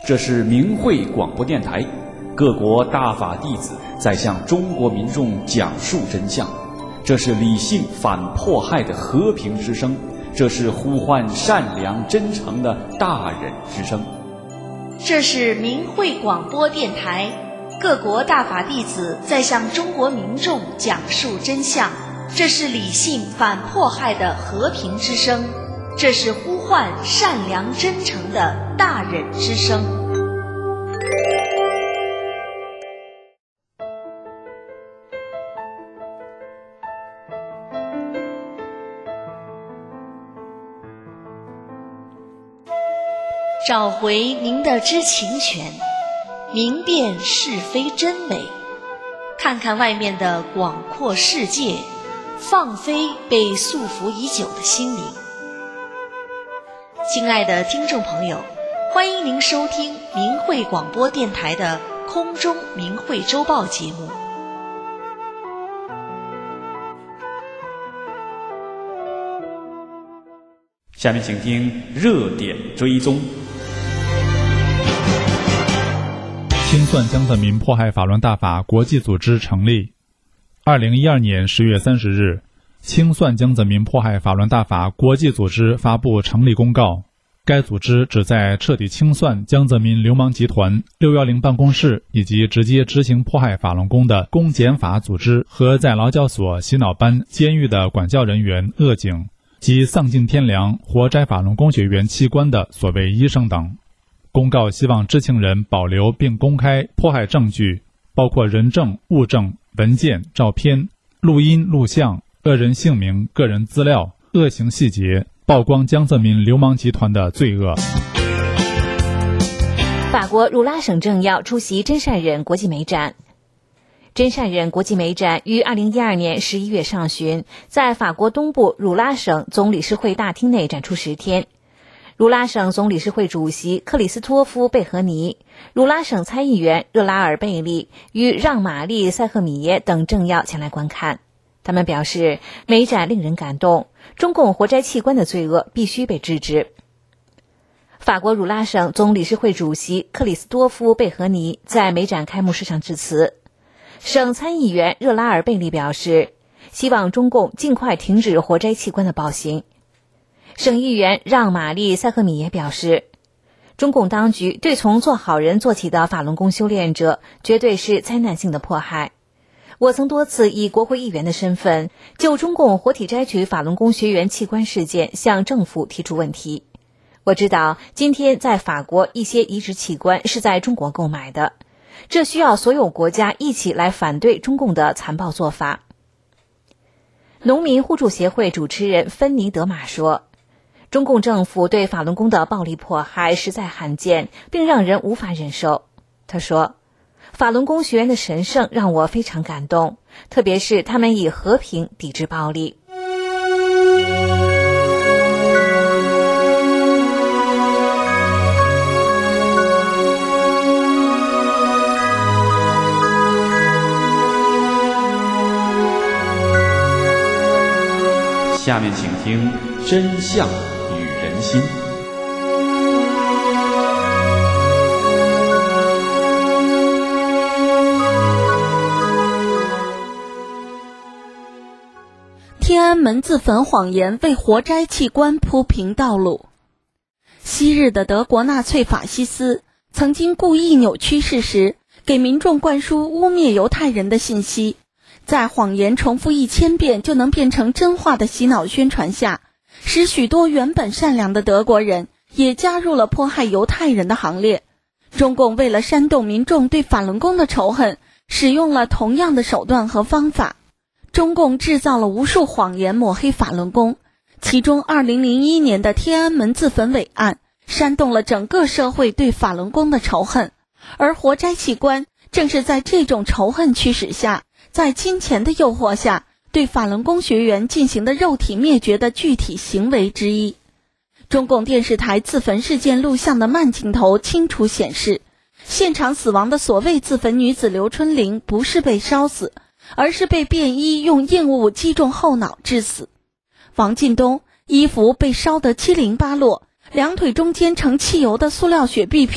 这是明慧广播电台，各国大法弟子在向中国民众讲述真相。这是理性反迫害的和平之声，这是呼唤善良真诚的大忍之声。 这是明慧广播电台，各国大法弟子在向中国民众讲述真相。这是理性反迫害的和平之声，这是呼唤善良真诚的大忍之声。找回您的知情权，明辨是非真伪，看看外面的广阔世界，放飞被束缚已久的心灵。亲爱的听众朋友，欢迎您收听明慧广播电台的空中明慧周报节目。 下面请听热点追踪。 清算江泽民迫害法轮大法国际组织成立。2012年10月30日，清算江泽民迫害法轮大法国际组织发布成立公告。该组织旨在彻底清算江泽民流氓集团、610办公室以及直接执行迫害法轮功的公检法组织和在劳教所、洗脑班、监狱的管教人员、恶警及丧尽天良、活摘法轮功学员器官的所谓医生等。公告希望知情人保留并公开迫害证据，包括人证、物证、文件、照片、录音、录像、恶人姓名、个人资料、恶行细节，曝光江泽民流氓集团的罪恶。 法国鲁拉省政要出席真善忍国际美展。真善忍国际美展于2012年11月上旬在法国东部鲁拉省总理事会大厅内展出10天。鲁拉省总理事会主席克里斯托夫·贝和尼、鲁拉省参议员热拉尔·贝利与让·玛丽·塞赫米耶等政要前来观看。他们表示，美展令人感动，中共活摘器官的罪恶必须被制止。法国鲁拉省总理事会主席克里斯多夫·贝和尼在美展开幕式上致辞。省参议员热拉尔·贝利表示，希望中共尽快停止活摘器官的暴行。省议员让·玛丽·塞赫米耶表示，中共当局对从做好人做起的法轮功修炼者绝对是灾难性的迫害。我曾多次以国会议员的身份，就中共活体摘取法轮功学员器官事件向政府提出问题。我知道今天在法国一些移植器官是在中国购买的，这需要所有国家一起来反对中共的残暴做法。农民互助协会主持人芬尼德玛说，中共政府对法轮功的暴力迫害实在罕见，并让人无法忍受。他说，法轮功学员的神圣让我非常感动，特别是他们以和平抵制暴力。 下面请听真相与人心。 天安门自焚谎言为活摘器官铺平道路。昔日的德国纳粹法西斯曾经故意扭曲事实，给民众灌输污蔑犹太人的信息，在谎言重复1000遍就能变成真话的洗脑宣传下，使许多原本善良的德国人也加入了迫害犹太人的行列。中共为了煽动民众对法轮功的仇恨，使用了同样的手段和方法。中共制造了无数谎言抹黑法轮功，其中2001年的天安门自焚伟案煽动了整个社会对法轮功的仇恨，而活摘器官正是在这种仇恨驱使下，在金钱的诱惑下，对法轮功学员进行的肉体灭绝的具体行为之一。中共电视台自焚事件录像的慢镜头清楚显示，现场死亡的所谓自焚女子刘春玲不是被烧死，而是被便衣用硬物击中后脑致死。王进东衣服被烧得七零八落，两腿中间盛汽油的塑料雪碧瓶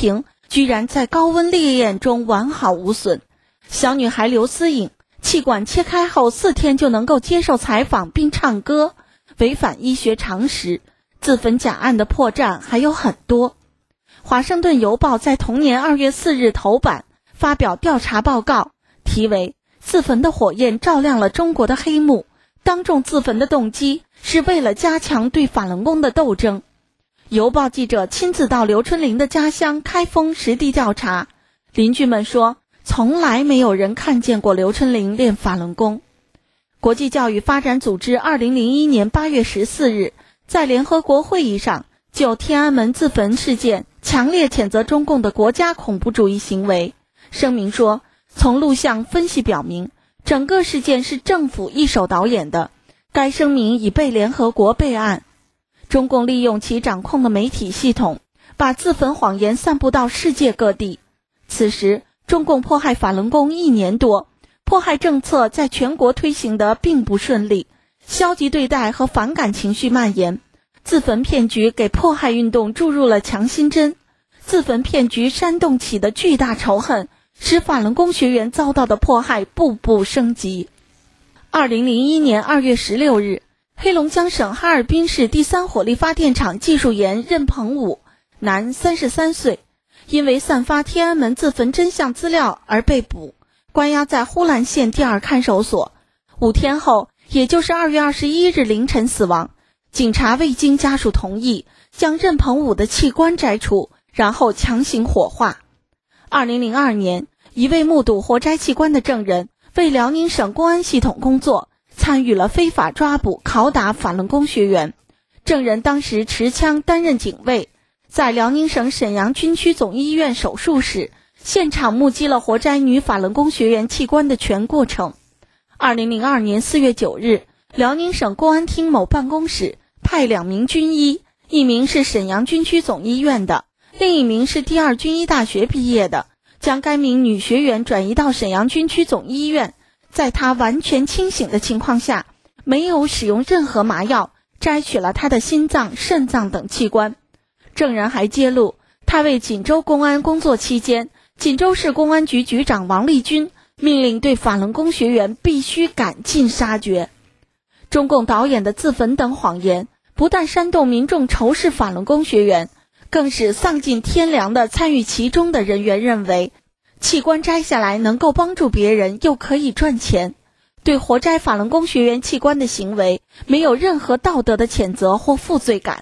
居然在高温烈焰中完好无损。小女孩刘思颖气管切开后4天就能够接受采访并唱歌，违反医学常识。自焚假案的破绽还有很多。华盛顿邮报在同年2月4日头版发表调查报告，题为自焚的火焰照亮了中国的黑幕，当众自焚的动机是为了加强对法轮功的斗争。邮报记者亲自到刘春玲的家乡开封实地调查，邻居们说从来没有人看见过刘春玲练法轮功。国际教育发展组织2001年8月14日在联合国会议上就天安门自焚事件强烈谴责中共的国家恐怖主义行为，声明说，从录像分析表明，整个事件是政府一手导演的，该声明已被联合国备案。中共利用其掌控的媒体系统，把自焚谎言散布到世界各地。此时，中共迫害法轮功1年多，迫害政策在全国推行得并不顺利，消极对待和反感情绪蔓延。自焚骗局给迫害运动注入了强心针，自焚骗局煽动起的巨大仇恨，使法轮功学员遭到的迫害步步升级。2001年2月16日，黑龙江省哈尔滨市第3火力发电厂技术员任鹏武，男33岁，因为散发天安门自焚真相资料而被捕，关押在呼兰县第2看守所。5天后，也就是2月21日凌晨死亡。警察未经家属同意，将任鹏武的器官摘除，然后强行火化。2002年，一位目睹活摘器官的证人为辽宁省公安系统工作，参与了非法抓捕、拷打法轮功学员。证人当时持枪担任警卫，在辽宁省沈阳军区总医院手术室现场目击了活摘女法轮功学员器官的全过程。2002年4月9日，辽宁省公安厅某办公室派2名军医，一名是沈阳军区总医院的，另一名是第2军医大学毕业的，将该名女学员转移到沈阳军区总医院，在她完全清醒的情况下，没有使用任何麻药，摘取了她的心脏、肾脏等器官。证人还揭露，他为锦州公安工作期间，锦州市公安局局长王立军命令对法轮功学员必须赶尽杀绝。中共导演的自焚等谎言，不但煽动民众仇视法轮功学员，更使丧尽天良的参与其中的人员认为，器官摘下来能够帮助别人，又可以赚钱。对活摘法轮功学员器官的行为，没有任何道德的谴责或负罪感。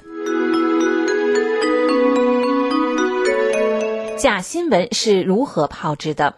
假新闻是如何炮制的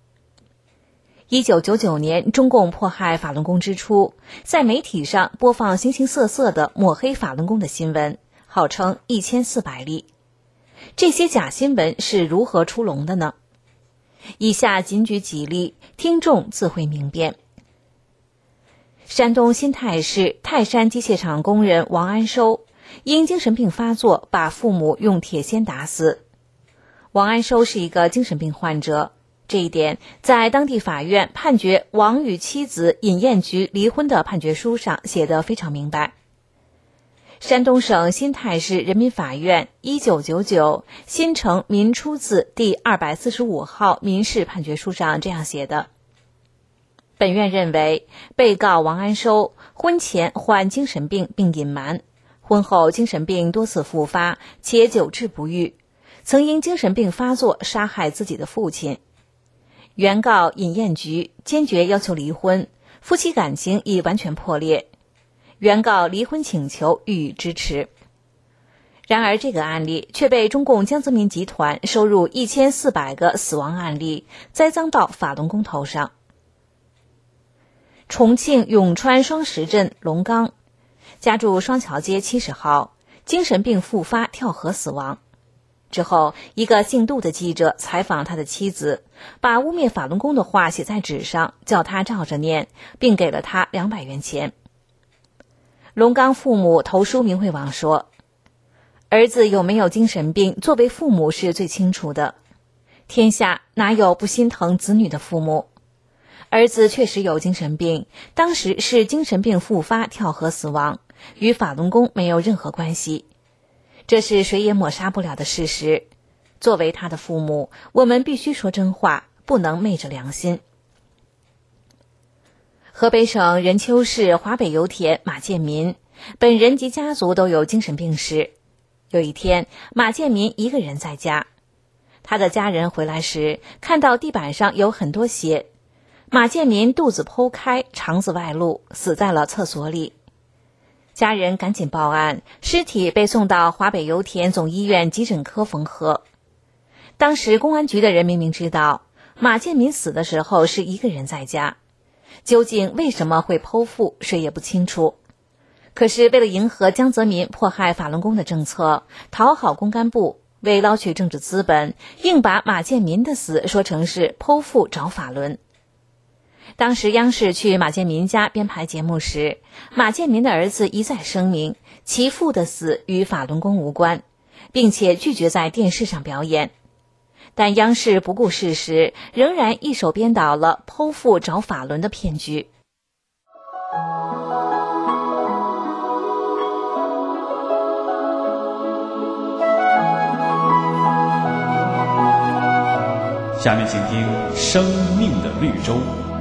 ？1999年，中共迫害法轮功之初，在媒体上播放形形色色的抹黑法轮功的新闻，号称1400例。这些假新闻是如何出笼的呢？以下仅举几例，听众自会明辨。山东新泰市泰山机械厂工人王安收因精神病发作，把父母用铁锨打死。王安收是一个精神病患者，这一点在当地法院判决王与妻子尹艳菊离婚的判决书上写得非常明白。山东省新泰市人民法院1999新城民初字第245号民事判决书上这样写的：本院认为，被告王安收婚前患精神病并隐瞒，婚后精神病多次复发，且久治不愈，曾因精神病发作杀害自己的父亲。原告尹艳菊坚决要求离婚，夫妻感情已完全破裂，原告离婚请求予以支持。然而这个案例却被中共江泽民集团收入1400个死亡案例栽赃到法轮功头上。重庆永川双石镇龙刚家住双桥街70号，精神病复发跳河死亡。之后，一个姓杜的记者采访他的妻子，把污蔑法轮功的话写在纸上，叫他照着念，并给了他200元钱。龙刚父母投书明慧网说，儿子有没有精神病，作为父母是最清楚的，天下哪有不心疼子女的父母。儿子确实有精神病，当时是精神病复发跳河死亡，与法轮功没有任何关系，这是谁也抹杀不了的事实。 作为他的父母，我们必须说真话，不能昧着良心。河北省任丘市华北油田马建民，本人及家族都有精神病史。有一天，马建民一个人在家，他的家人回来时，看到地板上有很多血，马建民肚子剖开，肠子外露，死在了厕所里。家人赶紧报案，尸体被送到华北油田总医院急诊科缝合。当时公安局的人明明知道马建民死的时候是一个人在家，究竟为什么会剖腹，谁也不清楚。可是为了迎合江泽民迫害法轮功的政策，讨好公干部，为捞取政治资本，硬把马建民的死说成是剖腹找法轮。当时央视去马建民家编排节目时，马建民的儿子一再声明其父的死与法轮功无关，并且拒绝在电视上表演。但央视不顾事实，仍然一手编导了剖腹找法轮的骗局。 下面请听《生命的绿洲》。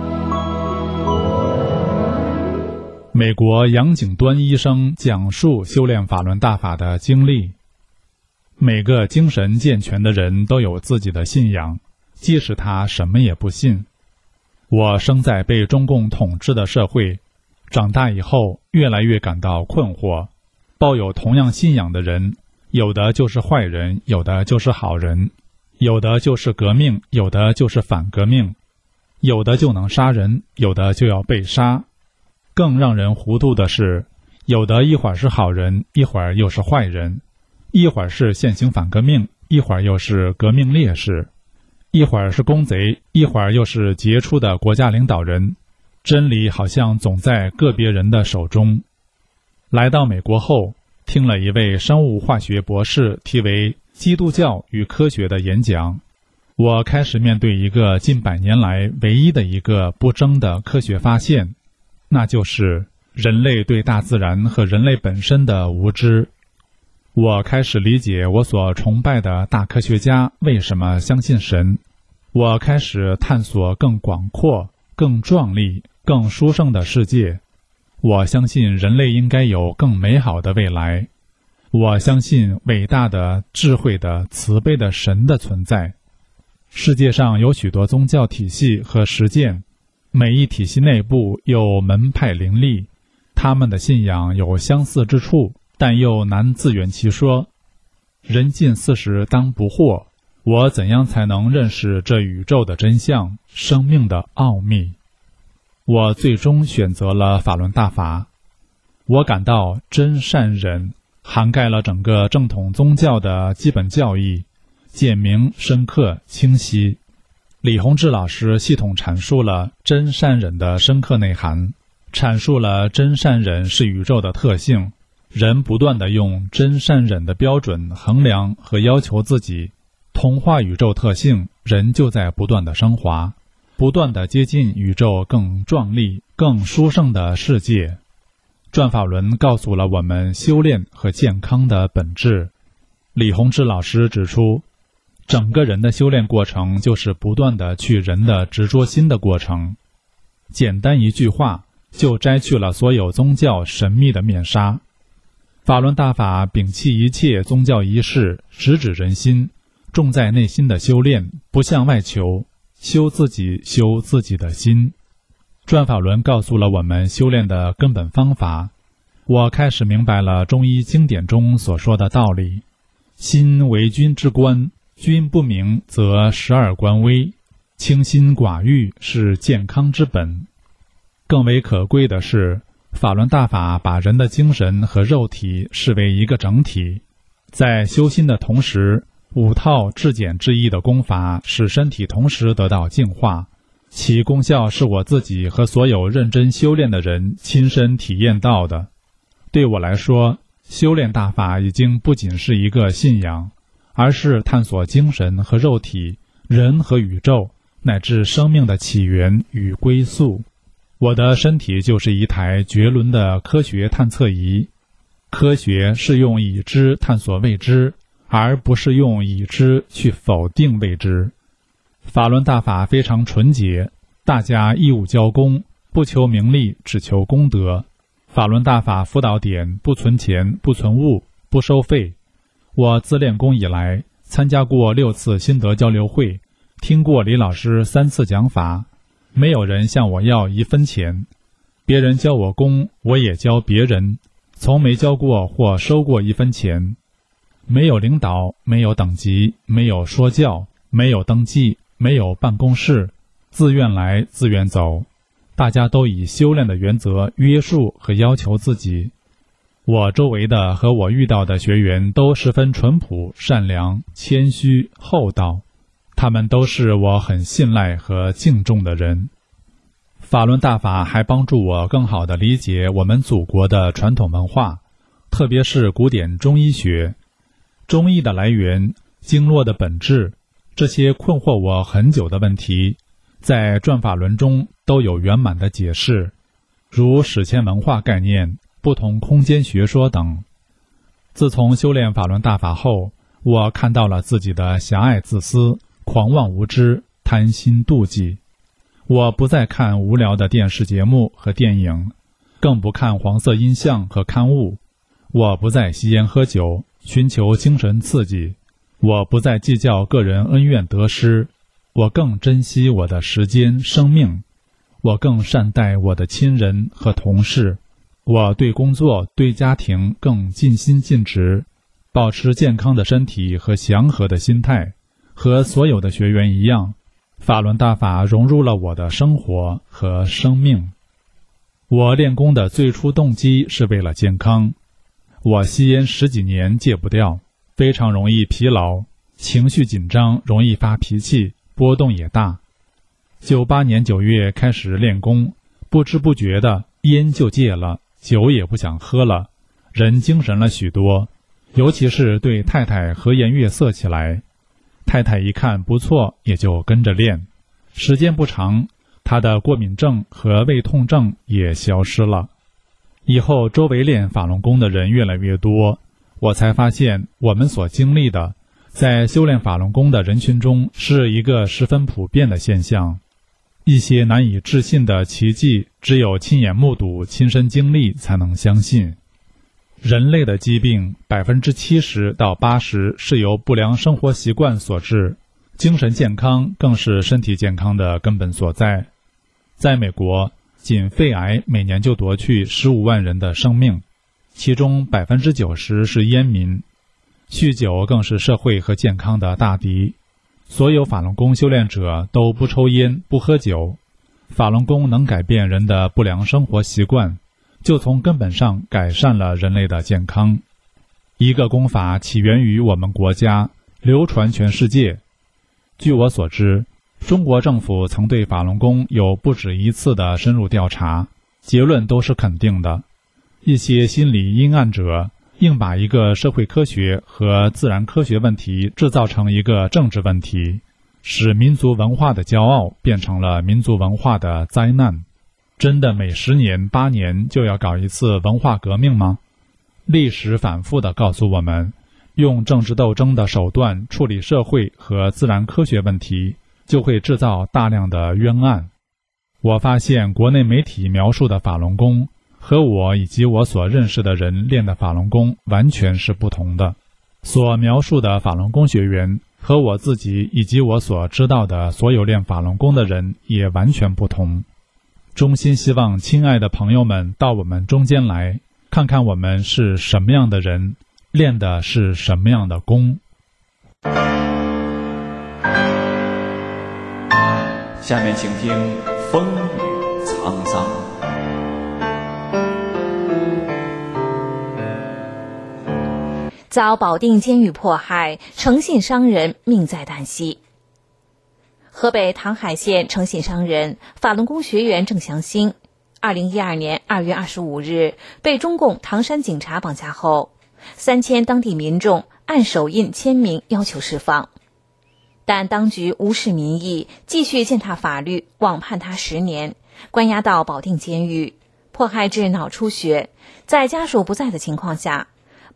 美国杨景端医生讲述修炼法轮大法的经历。每个精神健全的人都有自己的信仰，即使他什么也不信。我生在被中共统治的社会，长大以后越来越感到困惑。抱有同样信仰的人，有的就是坏人，有的就是好人，有的就是革命，有的就是反革命，有的就能杀人，有的就要被杀。更让人糊涂的是，有的一会儿是好人，一会儿又是坏人，一会儿是现行反革命，一会儿又是革命烈士，一会儿是公贼，一会儿又是杰出的国家领导人。真理好像总在个别人的手中。来到美国后，听了一位生物化学博士题为《基督教与科学》的演讲，我开始面对一个近100年来唯一的一个不争的科学发现，那就是人类对大自然和人类本身的无知。我开始理解我所崇拜的大科学家为什么相信神。我开始探索更广阔、更壮丽、更殊胜的世界。我相信人类应该有更美好的未来。我相信伟大的、智慧的、慈悲的神的存在。世界上有许多宗教体系和实践，每一体系内部又门派林立，他们的信仰有相似之处，但又难自圆其说。人尽40当不惑，我怎样才能认识这宇宙的真相，生命的奥秘？我最终选择了法轮大法。我感到真善忍涵盖了整个正统宗教的基本教义，简明、深刻、清晰。李洪志老师系统阐述了真善忍的深刻内涵，阐述了真善忍是宇宙的特性。人不断地用真善忍的标准衡量和要求自己，同化宇宙特性，人就在不断地升华，不断地接近宇宙更壮丽、更殊胜的世界。转法轮告诉了我们修炼和健康的本质。李洪志老师指出，整个人的修炼过程就是不断地去人的执着心的过程。简单一句话，就摘去了所有宗教神秘的面纱。法轮大法摒弃一切宗教仪式，直指人心，重在内心的修炼，不向外求，修自己，修自己的心。转法轮告诉了我们修炼的根本方法。我开始明白了中医经典中所说的道理：心为君之官，君不明则12官微，清心寡欲是健康之本。更为可贵的是，法轮大法把人的精神和肉体视为一个整体，在修心的同时，5套至简至易的功法使身体同时得到净化，其功效是我自己和所有认真修炼的人亲身体验到的。对我来说，修炼大法已经不仅是一个信仰，而是探索精神和肉体、人和宇宙乃至生命的起源与归宿。我的身体就是一台绝伦的科学探测仪，科学是用已知探索未知， 而不是用已知去否定未知。法轮大法非常纯洁，大家义务交功，不求名利，只求功德。法轮大法辅导点不存钱，不存物，不收费。我自练功以来，参加过6次心得交流会，听过李老师3次讲法，没有人向我要1分钱。别人教我功，我也教别人，从没交过或收过1分钱。没有领导，没有等级，没有说教，没有登记，没有办公室，自愿来自愿走。大家都以修炼的原则约束和要求自己。我周围的和我遇到的学员都十分淳朴、善良、谦虚、厚道，他们都是我很信赖和敬重的人。法轮大法还帮助我更好地理解我们祖国的传统文化，特别是古典中医学。中医的来源、经络的本质，这些困惑我很久的问题，在转法轮中都有圆满的解释，如史前文化概念、不同空间学说等。自从修炼法轮大法后，我看到了自己的狭隘自私、狂妄无知、贪心妒忌。我不再看无聊的电视节目和电影，更不看黄色音像和刊物。我不再吸烟喝酒，寻求精神刺激。我不再计较个人恩怨得失，我更珍惜我的时间、生命。我更善待我的亲人和同事。我对工作、对家庭更尽心尽职，保持健康的身体和祥和的心态。和所有的学员一样，法轮大法融入了我的生活和生命。我练功的最初动机是为了健康。我吸烟10几年戒不掉，非常容易疲劳，情绪紧张，容易发脾气，波动也大。98年9月开始练功，不知不觉的烟就戒了，酒也不想喝了，人精神了许多，尤其是对太太和颜悦色起来。太太一看不错，也就跟着练。时间不长，她的过敏症和胃痛症也消失了。以后周围练法轮功的人越来越多，我才发现我们所经历的，在修炼法轮功的人群中是一个十分普遍的现象。一些难以置信的奇迹，只有亲眼目睹、亲身经历才能相信。人类的疾病70%到80%是由不良生活习惯所致，精神健康更是身体健康的根本所在。在美国，仅肺癌每年就夺去15万人的生命，其中90%是烟民。酗酒更是社会和健康的大敌。所有法轮功修炼者都不抽烟、不喝酒。法轮功能改变人的不良生活习惯，就从根本上改善了人类的健康。一个功法起源于我们国家，流传全世界。据我所知，中国政府曾对法轮功有不止1次的深入调查，结论都是肯定的。一些心理阴暗者硬把一个社会科学和自然科学问题制造成一个政治问题，使民族文化的骄傲变成了民族文化的灾难。真的每10年、8年就要搞一次文化革命吗？历史反复地告诉我们，用政治斗争的手段处理社会和自然科学问题，就会制造大量的冤案。我发现国内媒体描述的法轮功和我以及我所认识的人练的法轮功完全是不同的。所描述的法轮功学员和我自己以及我所知道的所有练法轮功的人也完全不同。衷心希望亲爱的朋友们到我们中间来，看看我们是什么样的人，练的是什么样的功。 下面请听风雨沧桑。 遭保定监狱迫害，诚信商人命在旦夕。河北唐海县诚信商人、法轮功学员郑祥兴，2012年2月25日被中共唐山警察绑架后，3000当地民众按手印签名要求释放，但当局无视民意，继续践踏法律，枉判他10年，关押到保定监狱，迫害致脑出血。在家属不在的情况下，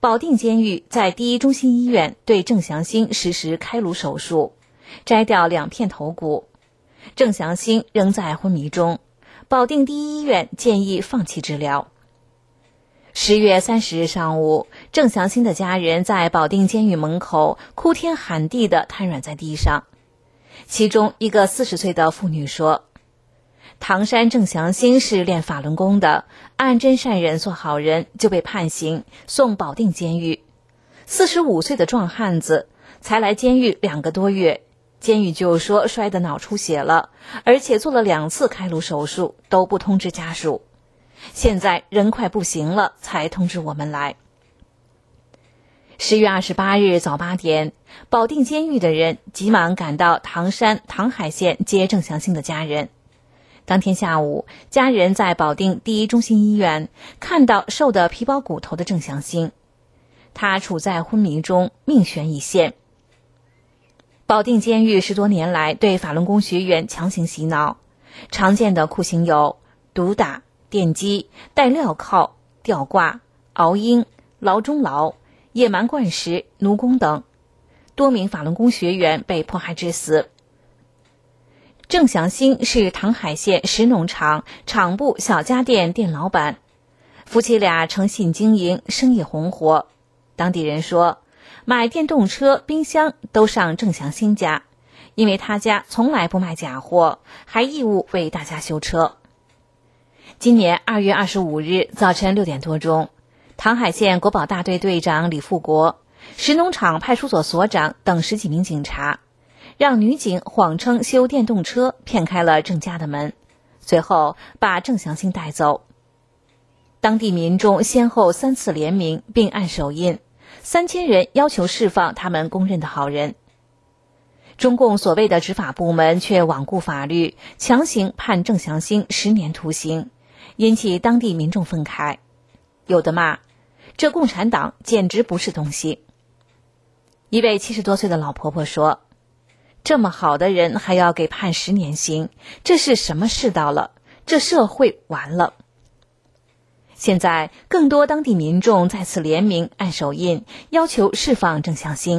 保定监狱在第一中心医院对郑祥兴实施开颅手术，摘掉2片头骨。郑祥兴仍在昏迷中，保定第一医院建议放弃治疗。10月30日上午，郑祥兴的家人在保定监狱门口哭天喊地地瘫软在地上。其中一个40岁的妇女说，唐山郑祥兴是练法轮功的，按真善忍做好人就被判刑，送保定监狱。45岁的壮汉子才来监狱2个多月，监狱就说摔得脑出血了，而且做了2次开颅手术，都不通知家属。现在人快不行了，才通知我们来。10月28日早8点，保定监狱的人急忙赶到唐山唐海县接郑祥兴的家人。当天下午，家人在保定第一中心医院看到瘦得皮包骨头的郑祥兴，他处在昏迷中，命悬一线。保定监狱10多年来对法轮功学员强行洗脑，常见的酷刑有毒打、电击、戴镣铐、吊挂、熬鹰、牢中牢、野蛮灌食、奴工等，多名法轮功学员被迫害致死。郑祥兴是唐海县石农场厂部小家电店老板，夫妻俩诚信经营，生意红火。当地人说，买电动车、冰箱都上郑祥兴家，因为他家从来不卖假货，还义务为大家修车。今年2月25日早晨6点多钟，唐海县国保大队队长李富国、石农场派出所所长等10几名警察，让女警谎称修电动车，骗开了郑家的门，随后把郑祥兴带走。当地民众先后3次联名并按手印，3000人要求释放他们公认的好人。中共所谓的执法部门却罔顾法律，强行判郑祥兴10年徒刑，引起当地民众愤慨。有的骂，这共产党简直不是东西。一位70多岁的老婆婆说，这么好的人还要给判10年刑，这是什么世道了？这社会完了。现在更多当地民众再次联名按手印，要求释放郑祥兴。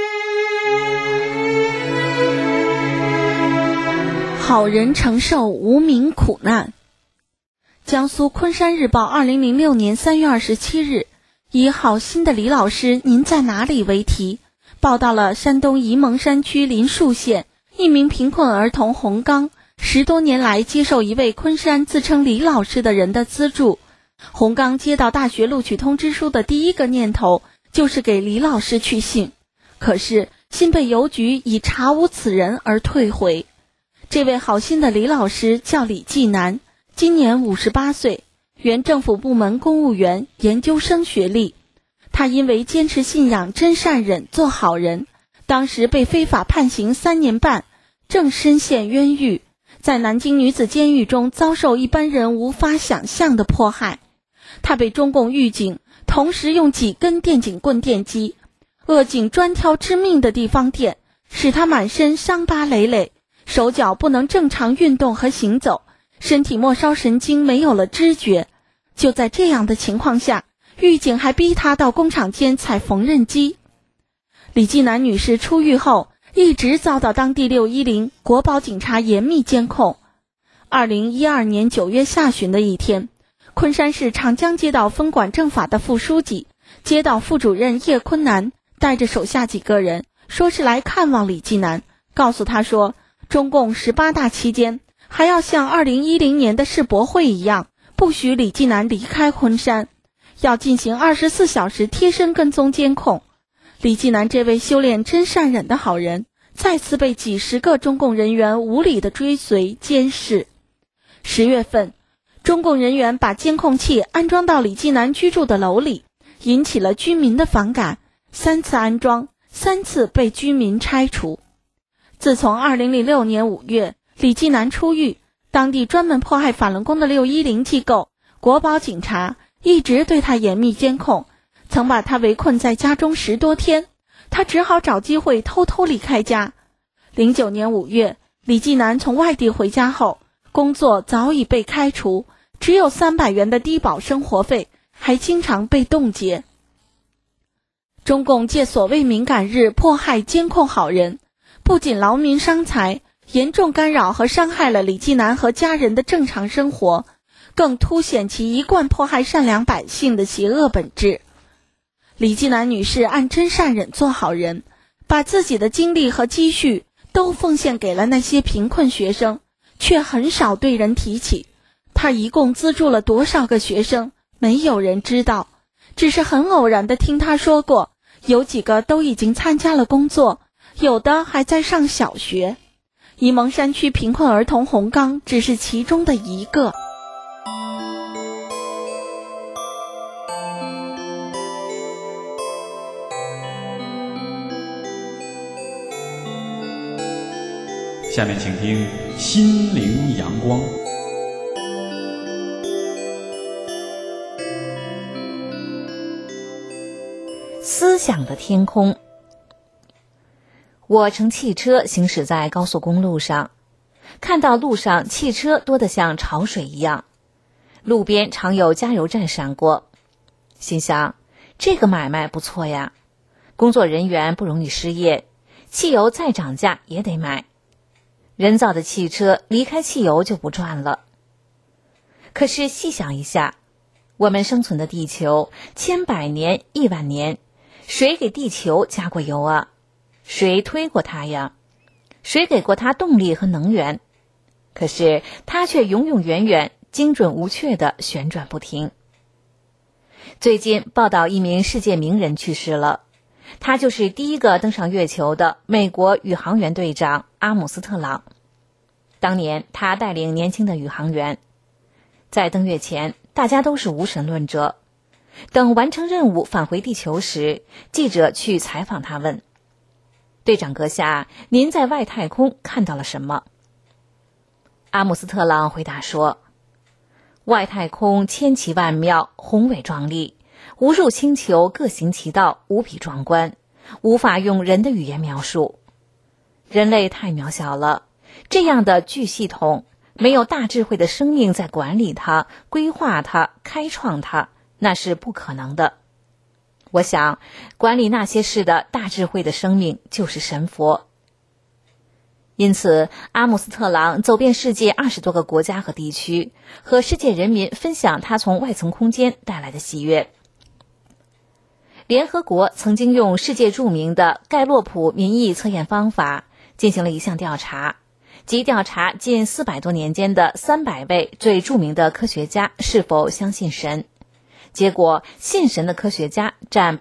好人承受无名苦难。江苏昆山日报2006年3月27日以好心的李老师您在哪里为题，报道了山东沂蒙山区临沭县一名贫困儿童洪刚10多年来接受一位昆山自称李老师的人的资助。洪刚接到大学录取通知书的第一个念头就是给李老师去信，可是信被邮局以查无此人而退回。这位好心的李老师叫李继南，今年58岁，原政府部门公务员，研究生学历。他因为坚持信仰真善忍做好人，当时被非法判刑3年半，正深陷冤狱，在南京女子监狱中遭受一般人无法想象的迫害。他被中共狱警同时用几根电警棍电击，恶警专挑致命的地方电，使他满身伤疤累累，手脚不能正常运动和行走，身体末梢神经没有了知觉。就在这样的情况下，狱警还逼他到工厂间踩缝纫机。李继南女士出狱后一直遭到当地610国保警察严密监控。2012年9月下旬的一天，昆山市长江街道分管政法的副书记、街道副主任叶坤南带着手下几个人，说是来看望李继南，告诉他说，中共18大期间还要像2010年的世博会一样，不许李继南离开昆山，要进行24小时贴身跟踪监控。李继南这位修炼真善忍的好人，再次被几十个中共人员无理的追随监视。10月份，中共人员把监控器安装到李继南居住的楼里，引起了居民的反感，3次安装，3次被居民拆除。自从2006年5月李继南出狱，当地专门迫害法轮功的610机构国保警察一直对他严密监控，曾把他围困在家中10多天，他只好找机会偷偷离开家。09年5月，李继南从外地回家后，工作早已被开除，只有300元的低保生活费，还经常被冻结。 中共借所谓敏感日迫害监控好人，不仅劳民伤财，严重干扰和伤害了李继南和家人的正常生活，更凸显其一贯迫害善良百姓的邪恶本质。李继南女士按真善忍做好人，把自己的精力和积蓄都奉献给了那些贫困学生，却很少对人提起。她一共资助了多少个学生，没有人知道，只是很偶然地听她说过，有几个都已经参加了工作，有的还在上小学。沂蒙山区贫困儿童洪刚只是其中的一个。 下面请听《心灵阳光》。 思想的天空。我乘汽车行驶在高速公路上，看到路上汽车多得像潮水一样，路边常有加油站闪过，心想这个买卖不错呀，工作人员不容易失业，汽油再涨价也得买。人造的汽车离开汽油就不转了。可是细想一下，我们生存的地球千百年亿万年，谁给地球加过油啊？谁推过它呀？谁给过它动力和能源？可是它却永永远远精准无缺地旋转不停。最近报道一名世界名人去世了，他就是第一个登上月球的美国宇航员队长阿姆斯特朗。当年他带领年轻的宇航员，在登月前大家都是无神论者。等完成任务返回地球时，记者去采访他问：队长阁下，您在外太空看到了什么？阿姆斯特朗回答说：外太空千奇万妙，宏伟壮丽，无数星球各行其道，无比壮观，无法用人的语言描述。人类太渺小了，这样的巨系统，没有大智慧的生命在管理它、规划它、开创它，那是不可能的。我想，管理那些事的大智慧的生命就是神佛。因此，阿姆斯特朗走遍世界20多个国家和地区，和世界人民分享他从外层空间带来的喜悦。联合国曾经用世界著名的盖洛普民意测验方法进行了一项调查，即调查近400多年间的300位最著名的科学家是否相信神。结果，信神的科学家占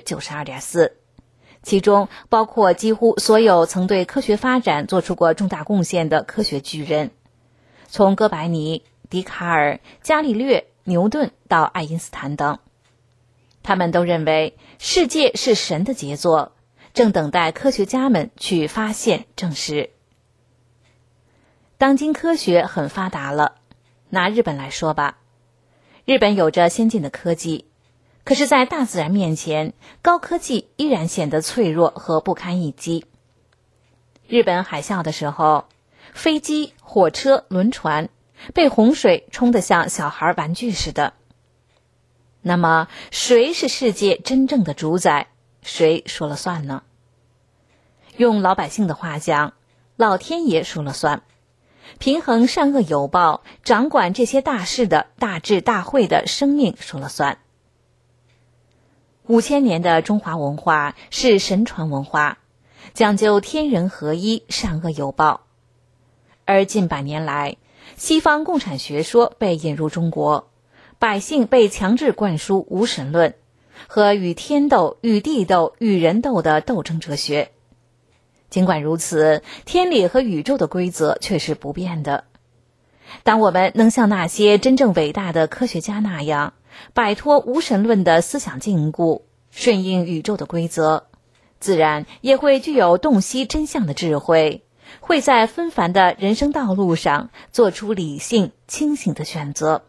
92.4%， 其中包括几乎所有曾对科学发展做出过重大贡献的科学巨人，从哥白尼、笛卡尔、伽利略、牛顿到爱因斯坦等。他们都认为世界是神的杰作，正等待科学家们去发现证实。当今科学很发达了，拿日本来说吧，日本有着先进的科技，可是在大自然面前，高科技依然显得脆弱和不堪一击。日本海啸的时候，飞机、火车、轮船被洪水冲得像小孩玩具似的。那么，谁是世界真正的主宰？谁说了算呢？用老百姓的话讲，老天爷说了算。平衡善恶有报，掌管这些大事的大智大慧的生命说了算。5000年的中华文化是神传文化，讲究天人合一，善恶有报。而近100年来，西方共产学说被引入中国，百姓被强制灌输无神论和与天斗、与地斗、与人斗的斗争哲学。尽管如此，天理和宇宙的规则却是不变的。当我们能像那些真正伟大的科学家那样，摆脱无神论的思想禁锢，顺应宇宙的规则，自然也会具有洞悉真相的智慧，会在纷繁的人生道路上做出理性、清醒的选择。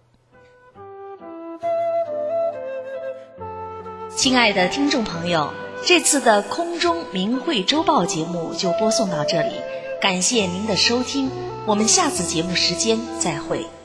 亲爱的听众朋友，这次的空中明慧周报节目就播送到这里，感谢您的收听，我们下次节目时间再会。